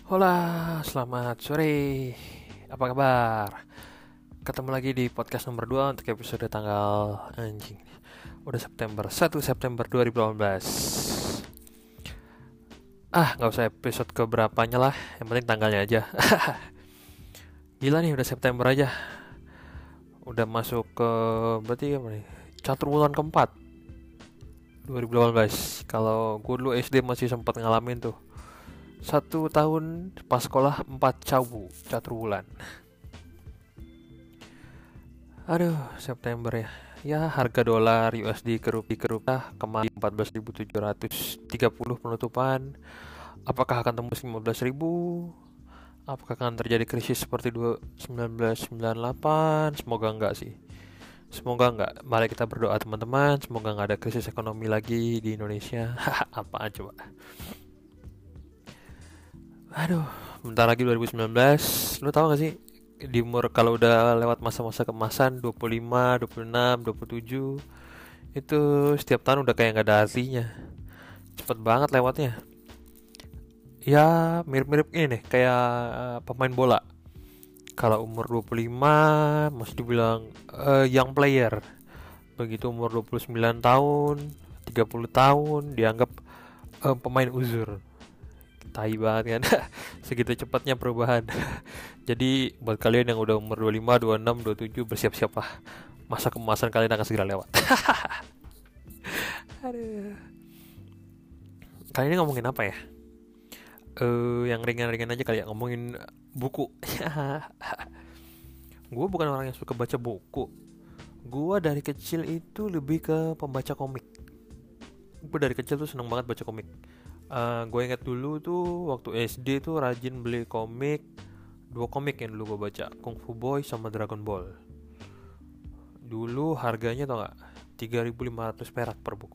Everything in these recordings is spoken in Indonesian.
Hola, selamat sore. Apa kabar? Ketemu lagi di podcast nomor 2 untuk episode tanggal anjing. Udah September 2018. Nggak usah episode keberapanya lah, yang penting tanggalnya aja. Gila nih, udah September aja. Udah masuk ke berarti apa nih? Catur bulan keempat 2018. Kalau gue dulu SD masih sempat ngalamin tuh 1 tahun pas sekolah 4 catur bulan. Aduh, September ya. Ya, harga dolar USD ke rupiah kemarin 14.730 penutupan. Apakah akan tembus 15.000? Apakah akan terjadi krisis seperti 1998? Semoga enggak sih. Semoga enggak. Mari kita berdoa teman-teman, semoga enggak ada krisis ekonomi lagi di Indonesia. Apaan coba? Aduh, bentar lagi 2019. Lu tahu gak sih di umur kalau udah lewat masa-masa kemasan 25, 26, 27 itu setiap tahun udah kayak nggak ada artinya, cepet banget lewatnya. Ya mirip-mirip ini nih kayak pemain bola. Kalau umur 25 masih dibilang young player, begitu umur 29 tahun 30 tahun dianggap pemain uzur. Tai banget kan. Segitu cepatnya perubahan. Jadi buat kalian yang udah umur 25, 26, 27 bersiap-siap lah, masa kemasan kalian akan segera lewat. Aduh. Kali ini ngomongin apa ya? Yang ringan-ringan aja kali ya, ngomongin buku. Gue bukan orang yang suka baca buku. Gue dari kecil itu lebih ke pembaca komik. Gue dari kecil tuh seneng banget baca komik. Gue ingat dulu tuh waktu SD tuh rajin beli komik. 2 komik yang dulu gue baca, Kung Fu Boy sama Dragon Ball. Dulu harganya tau gak? 3.500 perak per buku.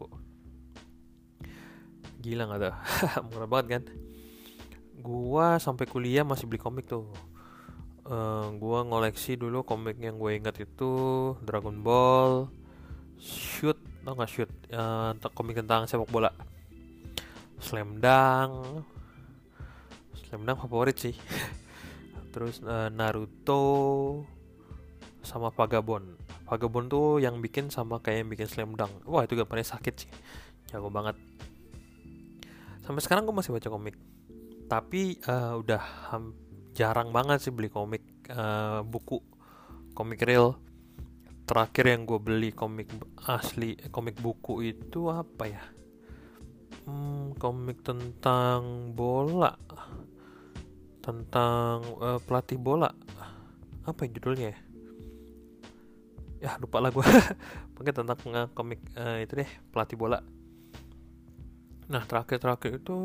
Gila gak tuh? Murah banget kan? Gua sampai kuliah masih beli komik tuh. Gua ngoleksi dulu komik yang gue ingat itu Dragon Ball, Shoot, tau gak Shoot? Komik tentang sepak bola. Slam Dunk. Slam Dunk favorit sih. Terus Naruto sama Vagabond. Vagabond tuh yang bikin sama kayak yang bikin Slam Dunk. Wah, itu gambarnya sakit sih. Jago banget. Sampai sekarang gue masih baca komik. Tapi udah jarang banget sih beli komik buku, komik real. Terakhir yang gue beli komik asli, komik buku itu apa ya? Komik tentang bola, tentang pelatih bola. Apa yang judulnya ya? Ya lupa lah gue. Mungkin tentang komik itu deh, pelatih bola. Nah terakhir itu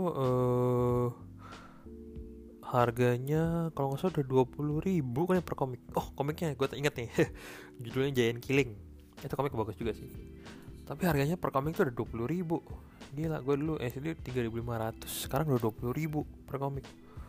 harganya kalau nggak salah udah 20.000 kan ya per komik. Oh komiknya gue inget nih. Judulnya Giant Killing. Itu komik bagus juga sih. Tapi harganya per komik tuh udah 20.000. Gila, gue dulu SD 3.500, sekarang udah 20.000 per komik.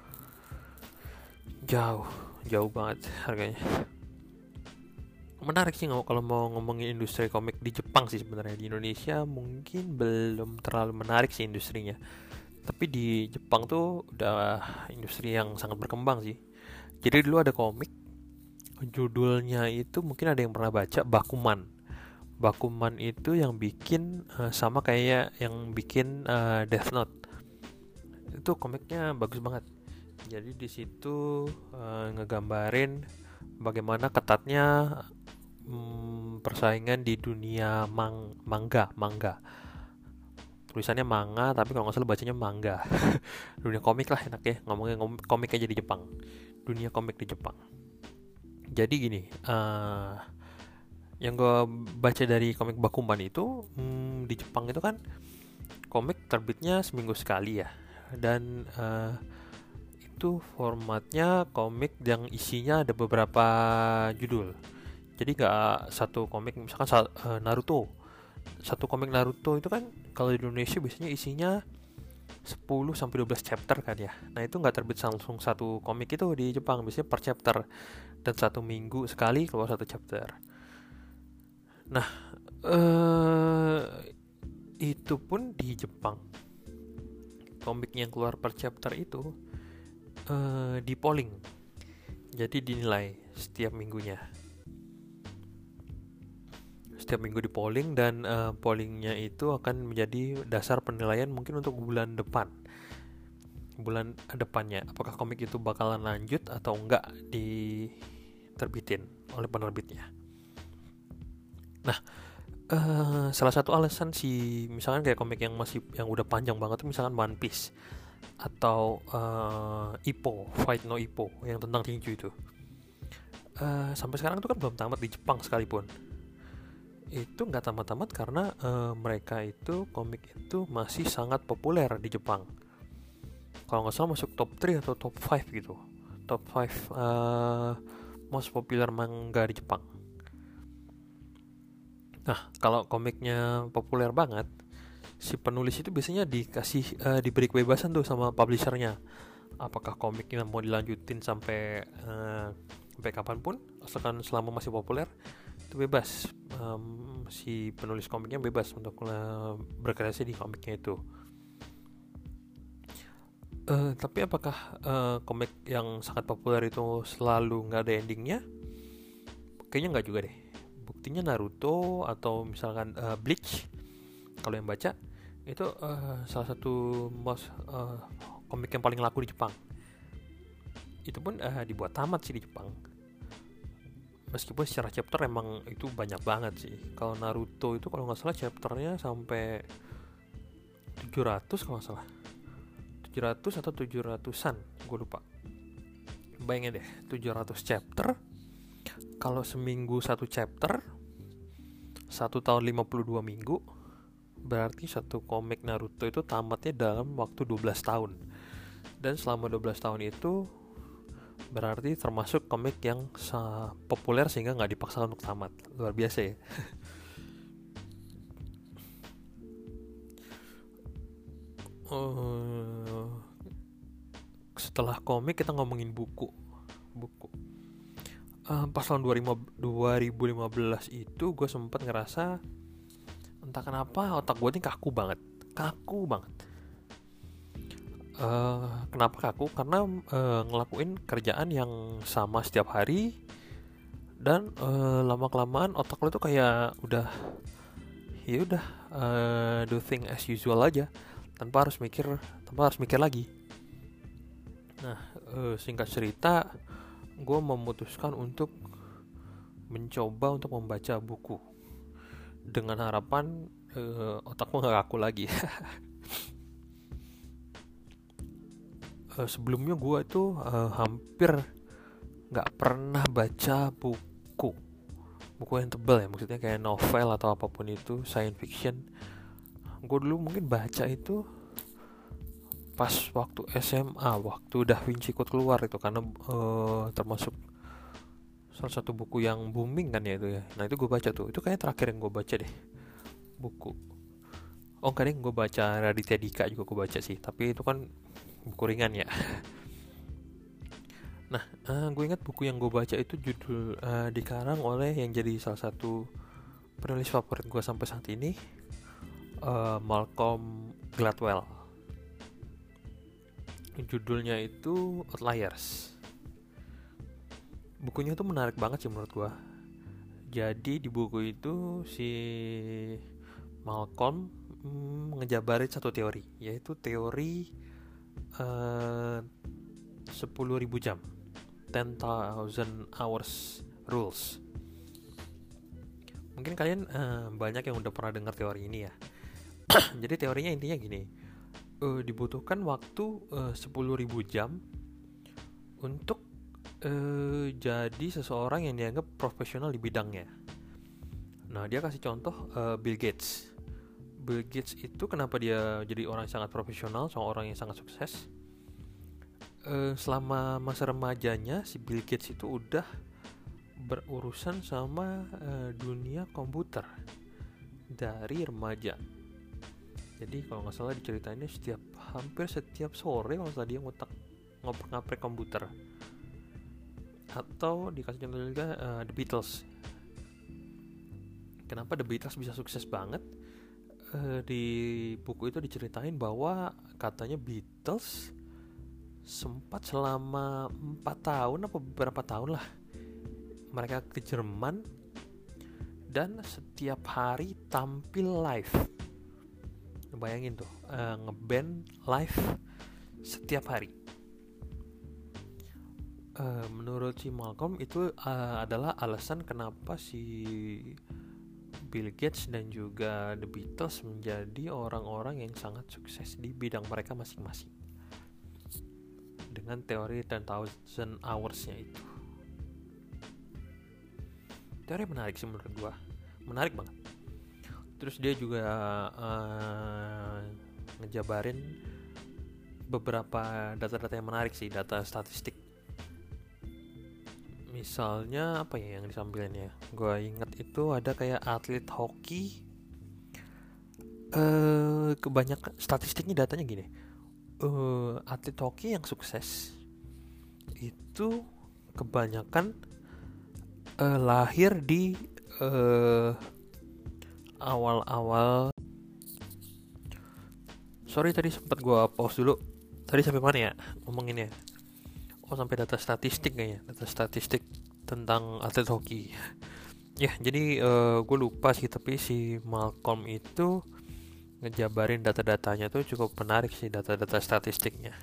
Jauh banget harganya. Menarik sih kalau mau ngomongin industri komik di Jepang sih sebenarnya. Di Indonesia mungkin belum terlalu menarik sih industrinya. Tapi di Jepang tuh udah industri yang sangat berkembang sih. Jadi dulu ada komik, judulnya itu mungkin ada yang pernah baca, Bakuman. Bakuman itu yang bikin sama kayak yang bikin Death Note. Itu komiknya bagus banget. Jadi di situ ngegambarin bagaimana ketatnya persaingan di dunia manga. Tulisannya manga tapi kalau nggak salah bacanya manga. Dunia komik lah enak ya, ngomongnya komik aja di Jepang. Dunia komik di Jepang. Jadi gini, yang gue baca dari komik Bakuman itu di Jepang itu kan komik terbitnya seminggu sekali ya. Dan itu formatnya komik yang isinya ada beberapa judul. Jadi nggak satu komik, misalkan Naruto. Satu komik Naruto itu kan kalau di Indonesia biasanya isinya 10 sampai 12 chapter kan ya. Nah, itu nggak terbit langsung satu komik itu di Jepang, biasanya per chapter dan 1 minggu sekali keluar satu chapter. Nah, itu pun di Jepang. Komik yang keluar per chapter itu di polling. Jadi dinilai setiap minggunya. Setiap minggu di polling, dan pollingnya itu akan menjadi dasar penilaian mungkin untuk bulan depannya, apakah komik itu bakalan lanjut atau enggak diterbitin oleh penerbitnya. Nah, salah satu alasan sih, misalkan kayak komik yang udah panjang banget tuh, misalkan One Piece atau Ippo, Fight no Ippo yang tentang tinju itu, sampai sekarang itu kan belum tamat di Jepang sekalipun. Itu nggak tamat-tamat karena mereka itu, komik itu masih sangat populer di Jepang. Kalau nggak salah masuk top 3 atau top 5 gitu, top 5 most popular manga di Jepang. Nah, kalau komiknya populer banget, si penulis itu biasanya diberi kebebasan tuh sama publishernya, apakah komiknya mau dilanjutin sampai kapanpun, asalkan selama masih populer, itu bebas. Si penulis komiknya bebas untuk berkreasi di komiknya itu. Tapi apakah komik yang sangat populer itu selalu nggak ada endingnya? Kayaknya nggak juga deh. Buktinya Naruto atau misalkan Bleach, kalau yang baca itu salah satu komik yang paling laku di Jepang. Itu pun dibuat tamat sih di Jepang. Meskipun secara chapter emang itu banyak banget sih. Kalau Naruto itu kalau nggak salah chapternya sampai 700 kalau nggak salah. 700 atau 700-an, gue lupa. Bayangin deh, 700 chapter. Kalau seminggu satu chapter, 1 tahun 52 minggu, berarti satu komik Naruto itu tamatnya dalam waktu 12 tahun. Dan selama 12 tahun itu berarti termasuk komik yang populer sehingga nggak dipaksa untuk tamat. Luar biasa ya. Setelah komik kita ngomongin buku. Pas tahun 2015 itu gue sempat ngerasa, entah kenapa otak gue ini kaku banget. Kenapa kaku? Karena ngelakuin kerjaan yang sama setiap hari, dan lama-kelamaan otak lo tuh kayak udah do thing as usual aja, tanpa harus mikir lagi. Nah, singkat cerita, gue memutuskan untuk mencoba untuk membaca buku dengan harapan otak gue gak kaku lagi. Sebelumnya gue itu hampir gak pernah baca buku yang tebal ya, maksudnya kayak novel atau apapun itu, science fiction. Gue dulu mungkin baca itu pas waktu SMA, waktu Da Vinci Code keluar itu, karena termasuk salah satu buku yang booming kan ya itu ya. Nah itu gue baca tuh, itu kayaknya terakhir yang gue baca deh buku. Kadang gue baca Raditya Dika juga gue baca sih, tapi itu kan buku ringan ya. Nah, gue ingat buku yang gue baca itu judul dikarang oleh yang jadi salah satu penulis favorit gue sampai saat ini, Malcolm Gladwell. Judulnya itu Outliers. Bukunya tuh menarik banget sih menurut gue. Jadi di buku itu si Malcolm ngejabarin satu teori, yaitu teori 10.000 jam, 10,000 hours rules. Mungkin kalian banyak yang udah pernah dengar teori ini ya. Jadi teorinya intinya gini, dibutuhkan waktu 10.000 jam untuk jadi seseorang yang dianggap profesional di bidangnya. Nah, dia kasih contoh Bill Gates. Bill Gates itu kenapa dia jadi orang yang sangat profesional, seorang yang sangat sukses? Selama masa remajanya si Bill Gates itu udah berurusan sama dunia komputer dari remaja. Jadi kalau nggak salah diceritainnya hampir setiap sore kalau dia ngoprek komputer. Atau dikasih contoh juga The Beatles. Kenapa The Beatles bisa sukses banget? Di buku itu diceritain bahwa katanya Beatles sempat selama 4 tahun apa beberapa tahun lah mereka ke Jerman dan setiap hari tampil live. Bayangin tuh, ngeband live setiap hari. Menurut si Malcolm itu adalah alasan kenapa si Bill Gates dan juga The Beatles menjadi orang-orang yang sangat sukses di bidang mereka masing-masing dengan teori 10,000 hours-nya itu. Teori menarik sih menurut gua, menarik banget. Terus dia juga ngejabarin beberapa data-data yang menarik sih, data statistik. Misalnya apa ya yang disampaikan ya? Gua inget itu ada kayak atlet hoki. Kebanyakan statistiknya datanya gini. Atlet hoki yang sukses itu kebanyakan lahir di awal-awal. Sorry tadi sempat gua pause dulu. Tadi sampai mana ya ngomonginnya? Oh, sampai data statistik kayaknya, data statistik tentang atlet hoki. Ya, jadi gue lupa sih, tapi si Malcolm itu ngejabarin data-datanya tuh cukup menarik sih, data-data statistiknya.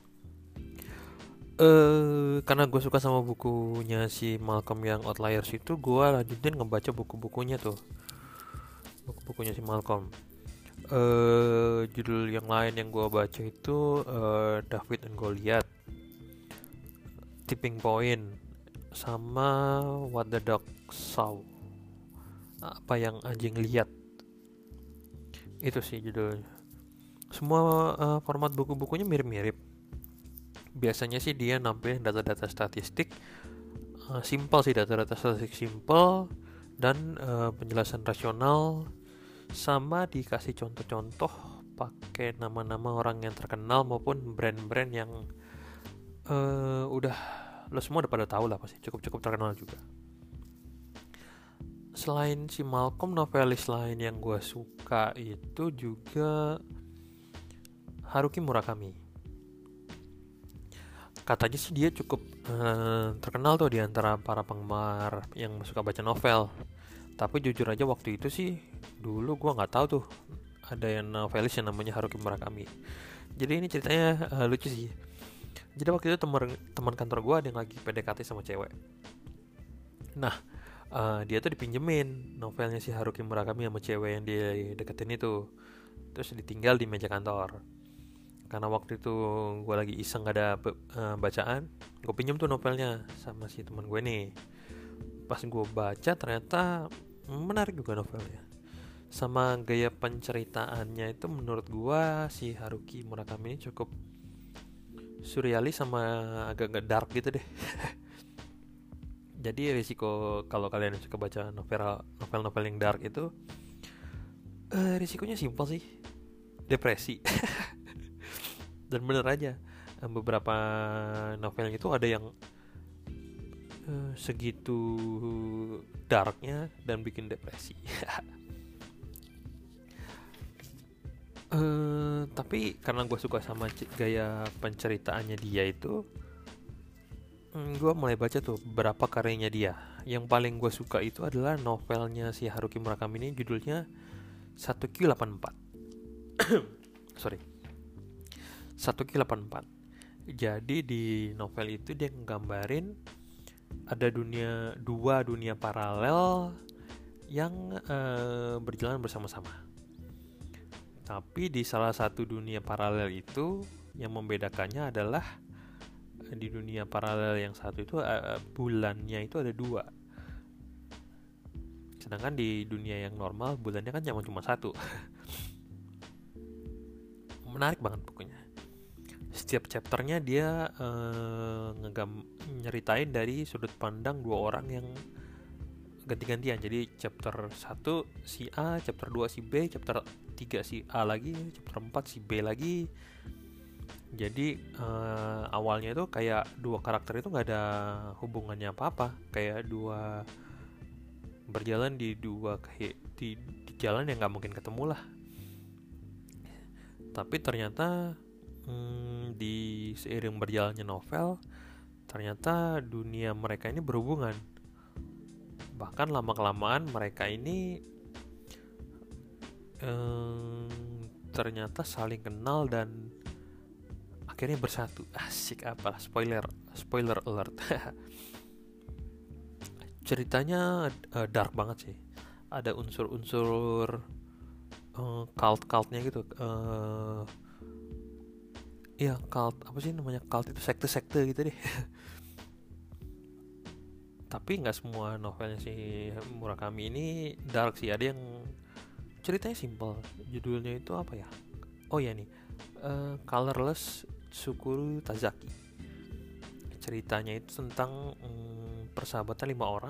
Karena gue suka sama bukunya si Malcolm yang Outliers itu, gue lanjutin ngebaca buku-bukunya tuh, buku-bukunya si Malcolm. Judul yang lain yang gue baca itu David and Goliath, Tipping Point, sama What the Dog Saw, apa yang anjing lihat. Itu sih judulnya. Semua format buku-bukunya mirip-mirip. Biasanya sih dia nampilin data-data statistik simple sih, data-data statistik simple dan penjelasan rasional, sama dikasih contoh-contoh pakai nama-nama orang yang terkenal maupun brand-brand yang udah lo semua udah pada tahu lah, pasti cukup terkenal juga. Selain si Malcolm, novelis lain yang gue suka itu juga Haruki Murakami. Katanya sih dia cukup terkenal tuh di antara para penggemar yang suka baca novel. Tapi jujur aja waktu itu sih dulu gue nggak tahu tuh ada yang novelis yang namanya Haruki Murakami. Jadi ini ceritanya lucu sih. Jadi waktu itu teman kantor gue ada yang lagi PDKT sama cewek. Nah, dia tuh dipinjemin novelnya si Haruki Murakami sama cewek yang dia deketin itu. Terus ditinggal di meja kantor. Karena waktu itu gue lagi iseng gak ada bacaan, gue pinjem tuh novelnya sama si teman gue nih. Pas gue baca ternyata menarik juga novelnya. Sama gaya penceritaannya itu menurut gue si Haruki Murakami ini cukup surrealis sama agak-agak dark gitu deh. Jadi risiko kalau kalian suka baca novel-novel yang dark itu, risikonya simpel sih, depresi. Dan bener aja, beberapa novel itu ada yang segitu darknya dan bikin depresi. Tapi karena gue suka sama gaya penceritaannya dia itu, gue mulai baca tuh beberapa karyanya dia. Yang paling gue suka itu adalah novelnya si Haruki Murakami ini, judulnya 1Q84. Sorry, 1Q84. Jadi di novel itu dia nggambarin ada dua dunia paralel yang berjalan bersama-sama. Tapi di salah satu dunia paralel itu yang membedakannya adalah di dunia paralel yang satu itu bulannya itu ada 2. Sedangkan di dunia yang normal bulannya kan cuma satu. Menarik banget bukunya. Setiap chapternya dia nyeritain dari sudut pandang 2 orang yang ganti-gantian. Jadi chapter 1 si A, chapter 2 si B, chapter 3 si A lagi, chapter 4 si B lagi. Jadi awalnya itu kayak 2 karakter itu gak ada hubungannya apa-apa, kayak berjalan di jalan yang gak mungkin ketemu lah. Tapi ternyata di seiring berjalannya novel, ternyata dunia mereka ini berhubungan. Bahkan lama-kelamaan mereka ini ternyata saling kenal dan akhirnya bersatu. Asik, apalah, spoiler alert. Ceritanya dark banget sih. Ada unsur-unsur cult-cultnya gitu. Iya, cult, apa sih namanya, cult itu sekte-sekte gitu deh. Tapi nggak semua novelnya si Murakami ini dark sih. Ada yang ceritanya simple. Judulnya itu apa ya? Oh ya nih, Colorless Tsukuru Tazaki. Ceritanya itu tentang persahabatan 5 orang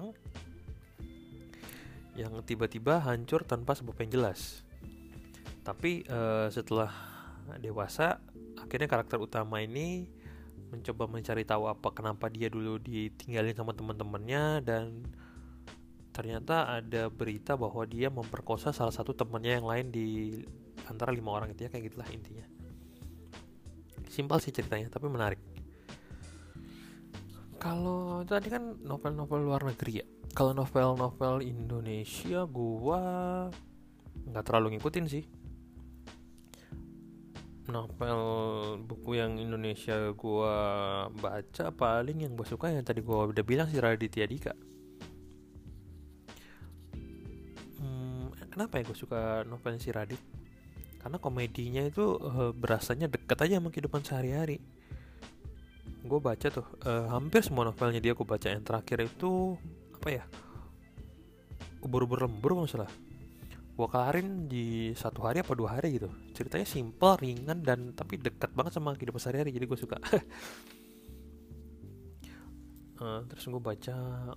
yang tiba-tiba hancur tanpa sebab yang jelas. Tapi setelah dewasa, akhirnya karakter utama ini mencoba mencari tahu kenapa dia dulu ditinggalin sama teman-temannya, dan ternyata ada berita bahwa dia memperkosa salah satu temannya yang lain di antara 5 orang itu ya, kayak gitulah intinya. Simpel sih ceritanya, tapi menarik. Kalau tadi kan novel-novel luar negeri ya. Kalau novel-novel Indonesia gua nggak terlalu ngikutin sih. Novel buku yang Indonesia gua baca paling yang gua suka yang tadi gua udah bilang si Raditya Dika. Kenapa ya gua suka novelnya si Radit? Karena komedinya itu berasanya dekat aja sama kehidupan sehari-hari. Gue baca tuh hampir semua novelnya dia gue baca. Yang terakhir itu apa ya, ubur-ubur lembur kalau salah, gue kelarin di 1 hari apa 2 hari gitu. Ceritanya simple, ringan, dan tapi dekat banget sama kehidupan sehari-hari, jadi gue suka. Terus gue baca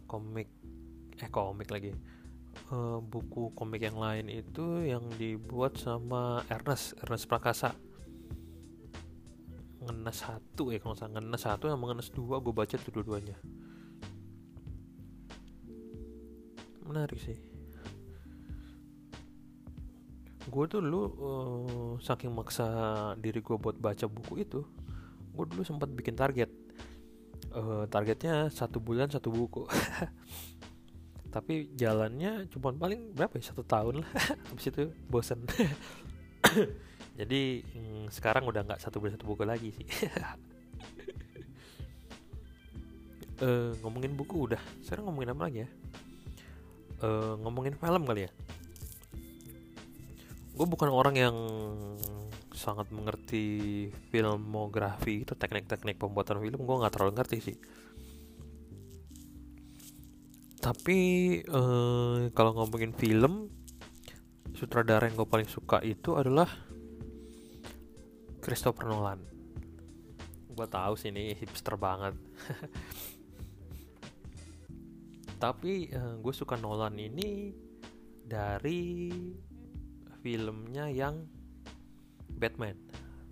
komik lagi, buku komik yang lain itu yang dibuat sama Ernest Prakasa. Ngenes 1 ya kalau nggak salah, Ngenes 1 sama Ngenes 2 gue baca tuh dua-duanya. Menarik sih. Gue tuh dulu saking maksa diri gue buat baca buku itu, gue dulu sempat bikin target. Targetnya 1 bulan 1 buku. Tapi jalannya cuma paling berapa ya, 1 tahun lah. Habis itu bosan. Jadi sekarang udah nggak 1 bulan 1 buku lagi sih. Ngomongin buku udah, sekarang ngomongin apa lagi ya? Ngomongin film kali ya. Gue bukan orang yang sangat mengerti filmografi itu, teknik-teknik pembuatan film gue nggak terlalu ngerti sih. Tapi kalau ngomongin film, sutradara yang gue paling suka itu adalah Christopher Nolan. Gue tahu sih ini hipster banget. Tapi gue suka Nolan ini dari filmnya yang Batman.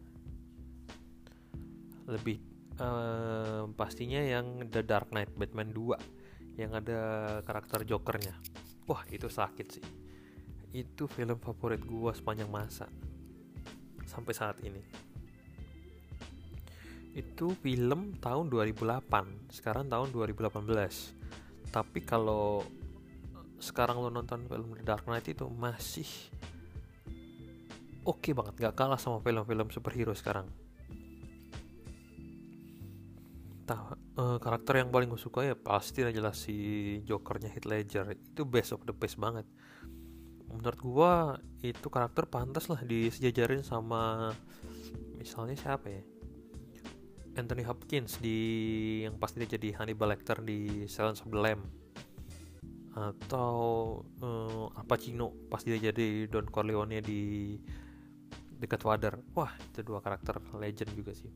Lebih pastinya yang The Dark Knight, Batman 2, yang ada karakter Jokernya. Wah, itu sakit sih. Itu film favorit gue sepanjang masa sampai saat ini. Itu film tahun 2008, sekarang tahun 2018. Tapi kalau sekarang lo nonton film The Dark Knight itu masih oke banget, gak kalah sama film-film superhero sekarang. Karakter yang paling gue suka ya pasti jelas si Jokernya Heath Ledger. Itu best of the best banget. Menurut gue itu karakter pantas lah disejajarin sama misalnya siapa ya, Anthony Hopkins yang pasti dia jadi Hannibal Lecter di Silence of the Lamb, atau Al Pacino pasti dia jadi Don Corleone di The Godfather. Wah, itu 2 karakter legend juga sih.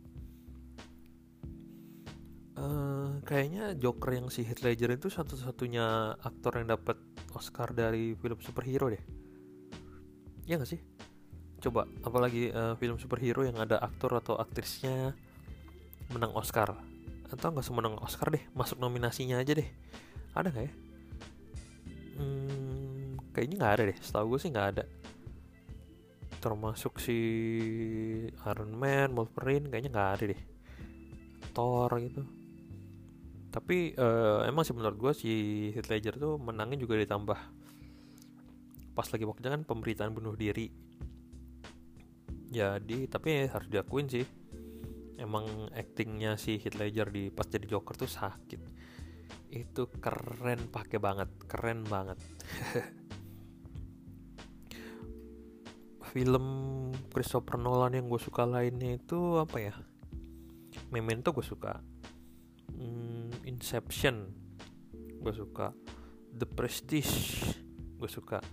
Kayaknya Joker yang si Heath Ledger itu satu-satunya aktor yang dapat Oscar dari film superhero deh. Ya nggak sih? Coba, apalagi film superhero yang ada aktor atau aktrisnya menang Oscar, atau nggak semenang Oscar deh, masuk nominasinya aja deh. Ada nggak ya? Kayaknya nggak ada deh. Setahu gue sih nggak ada. Termasuk si Iron Man, Wolverine, kayaknya nggak ada deh. aktor gitu. Tapi emang sih menurut gue si Heath Ledger tuh menangnya juga ditambah pas lagi waktunya kan pemberitaan bunuh diri. Jadi tapi harus diakuin sih, emang actingnya si Heath Ledger di pas jadi Joker tuh sakit. Itu keren banget. Film Christopher Nolan yang gue suka lainnya itu apa ya? Memento gue suka, Inception gue suka, The Prestige gue suka,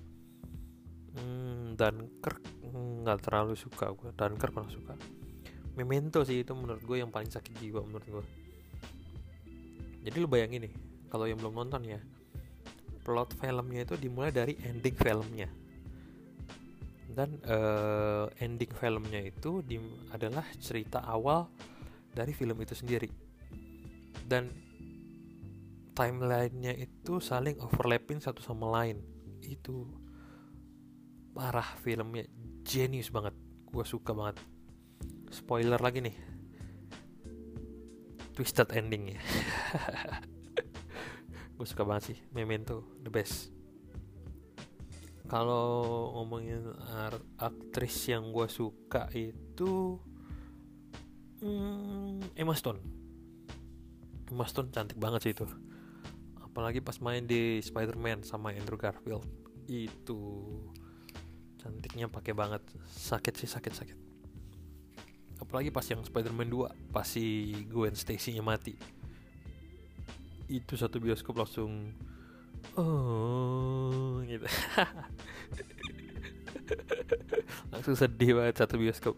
Dunkirk nggak terlalu suka gue. Dunkirk kurang suka. Memento sih itu menurut gue yang paling sakit jiwa menurut gue. Jadi lu bayangin nih, kalau yang belum nonton ya, plot filmnya itu dimulai dari ending filmnya. Dan ending filmnya itu adalah cerita awal dari film itu sendiri. Dan timeline-nya itu saling overlapping satu sama lain. Itu parah, filmnya genius banget. Gue suka banget. Spoiler lagi nih, twisted endingnya. Gue suka banget sih Memento, the best. Kalau ngomongin aktris yang gue suka itu Emma Stone cantik banget sih itu. Apalagi pas main di Spider-Man sama Andrew Garfield, itu cantiknya pakai banget. Sakit. Apalagi pas yang Spider-Man 2, pas si Gwen Stacy-nya mati, itu satu bioskop langsung gitu. Langsung sedih banget satu bioskop.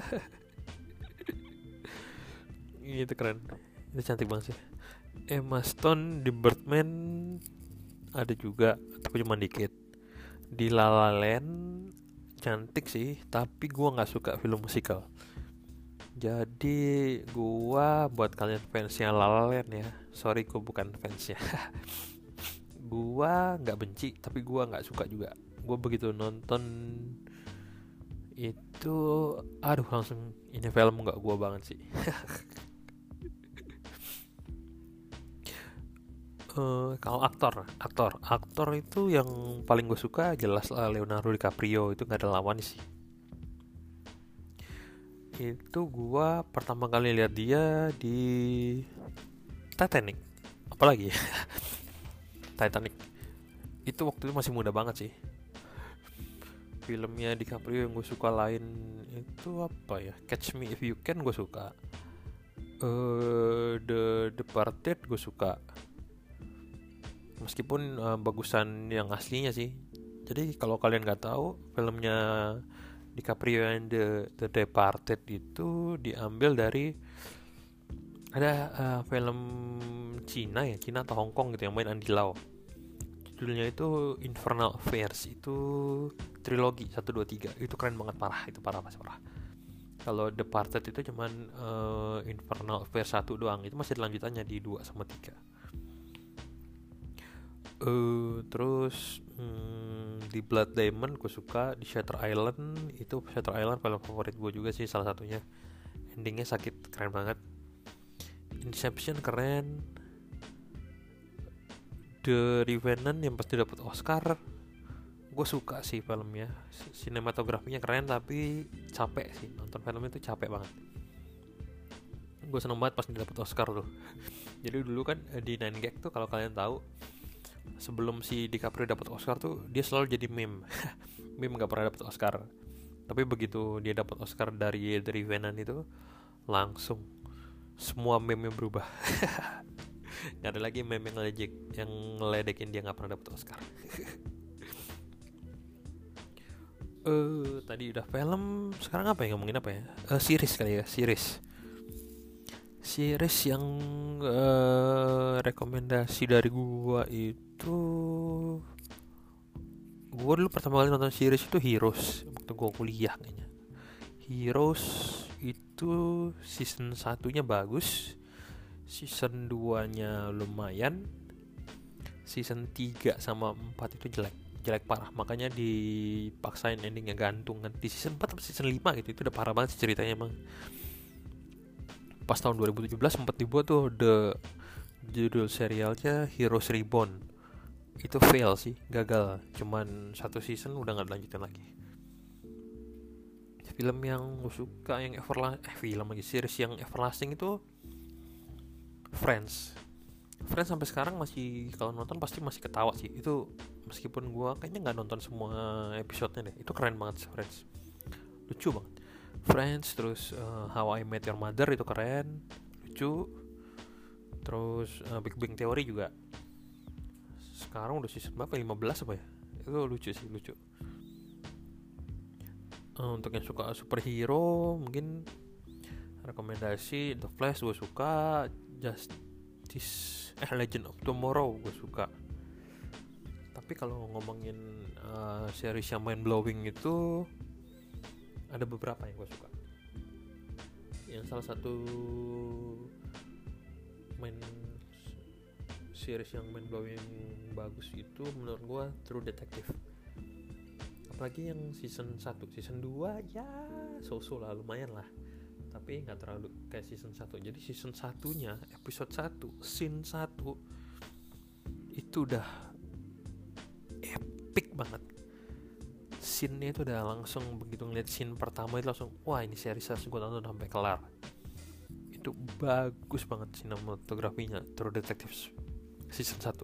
Itu keren, itu cantik banget sih. Emma Stone di Birdman ada juga, tapi cuma dikit. Di La La Land cantik sih, tapi gue nggak suka film musikal. Jadi gue buat kalian fansnya La La Land ya, sorry gue bukan fansnya. Gue nggak benci, tapi gue nggak suka juga. Gue begitu nonton itu, aduh langsung ini film nggak gue banget sih. Kalau aktor itu yang paling gue suka jelas Leonardo DiCaprio, itu nggak ada lawan sih. Itu gue pertama kali lihat dia di Titanic, apalagi Titanic. Itu waktu itu masih muda banget sih. Filmnya DiCaprio yang gue suka lain itu apa ya? Catch Me If You Can gue suka. The Departed gue suka. Meskipun bagusan yang aslinya sih. Jadi kalau kalian nggak tahu, filmnya DiCaprio and The Departed itu diambil dari ada film Cina atau Hong Kong gitu yang main Andy Lau. Judulnya itu Infernal Affairs, itu trilogi 1, 2, 3. Itu keren banget, parah. Kalau Departed itu cuman Infernal Affairs 1 doang, itu masih lanjutannya di 2 sama 3. Terus di Blood Diamond gue suka, di Shutter Island, itu Shutter Island film favorit gue juga sih salah satunya. Endingnya sakit, keren banget. Inception keren. The Revenant yang pasti dapat Oscar, gue suka sih filmnya. Sinematografinya keren, tapi capek sih nonton film itu, capek banget. Gue seneng banget pas dia dapat Oscar tuh. Jadi dulu kan di 9gag tuh, kalau kalian tahu, sebelum si DiCaprio dapat Oscar tuh dia selalu jadi meme. Meme nggak pernah dapat Oscar, tapi begitu dia dapat Oscar dari The Revenant itu, langsung semua meme berubah. Nggak ada lagi meme yang ngeledekin dia nggak pernah dapet Oscar. Tadi udah film, sekarang apa ya, ngomongin apa ya? Series kali ya, series yang rekomendasi dari gua itu, gua dulu pertama kali nonton series itu Heroes waktu gua kuliah kayaknya. Heroes itu season 1-nya bagus, season 2-nya lumayan, season 3 sama 4 itu jelek parah, makanya dipaksain endingnya gantung kan di season 4 atau season 5 gitu. Itu udah parah banget sih ceritanya emang. pas tahun 2017 sempat dibuat tuh judul serialnya Heroes Reborn. Itu fail sih, gagal, cuman satu season udah nggak dilanjutin lagi. Film yang gue suka yang series yang everlasting itu Friends. Friends sampai sekarang masih, kalau nonton pasti masih ketawa sih. Itu meskipun gue kayaknya nggak nonton semua episodenya deh. Itu keren banget Friends, lucu banget. Friends, terus How I Met Your Mother itu keren, lucu. Terus Big Bang Theory juga. Sekarang udah season berapa? 15 apa ya? Itu lucu sih, lucu. Untuk yang suka superhero mungkin rekomendasi The Flash gue suka, Legend of Tomorrow gue suka. Tapi kalau ngomongin series yang mind blowing itu ada beberapa yang gue suka. Yang salah satu series yang mind blowing bagus itu menurut gue True Detective. Apalagi yang season 1, season 2 ya so-so lah, lumayan lah, tapi gak terlalu kayak season 1. Jadi season 1-nya, episode 1, scene 1 itu udah epic banget. Scene-nya itu udah langsung, begitu ngeliat scene pertama itu langsung, wah ini series harus gue tonton sampai kelar. Itu bagus banget sinematografinya True Detective season 1.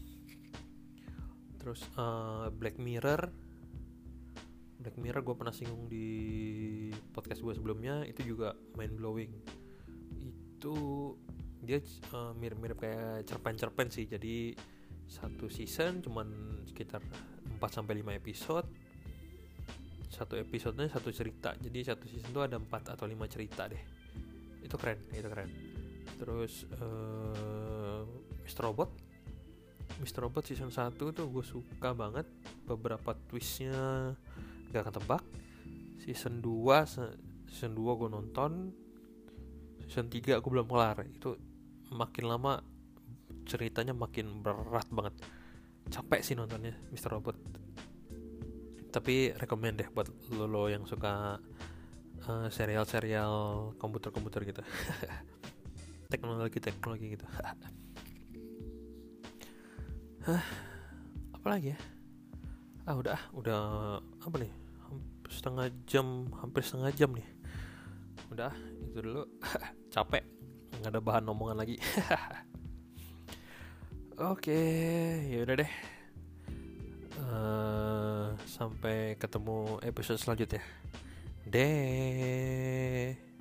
Terus Black Mirror gue pernah singgung di podcast gue sebelumnya, itu juga mind blowing. Itu dia mirip-mirip kayak cerpen sih. Jadi satu season cuman sekitar 4-5 episode. Satu episodenya satu cerita. Jadi satu season itu ada 4 atau 5 cerita deh. Itu keren. Terus Mr. Robot season 1 tuh gue suka banget. Beberapa twistnya gak ketebak. Season 2 gue nonton. Season 3 gue belum kelar. Itu makin lama ceritanya makin berat banget. Capek sih nontonnya Mr. Robot. Tapi rekomend deh buat lo yang suka serial komputer gitu. teknologi gitu. Apa lagi ya? Udah apa nih? Hampir setengah jam nih. Udah, itu dulu. Capek, nggak ada bahan omongan lagi. Oke, yaudah deh. Sampai ketemu episode selanjutnya. Deh.